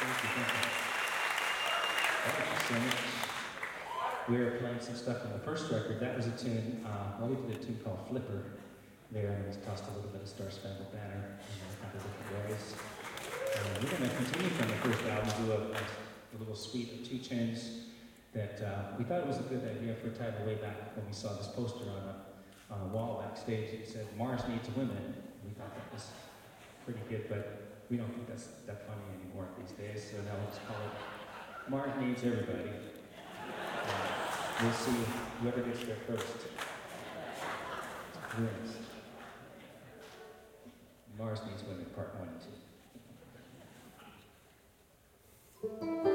So we were playing some stuff on the first record. That was a tune, well, we did a tune called Flipper there, and it was tossed a little bit of Star Spangled Banner in a couple of different ways. We're going to continue from the first album, do a little suite of two tunes that we thought it was a good idea for a title way back when we saw this poster on a wall backstage. It said, Mars Needs Women. We thought that was pretty good, but we don't think that's that funny anymore these days, so now we'll just call it Mars Needs Everybody. We'll see whoever gets there first wins. Mars Needs Women, Part 1 and 2.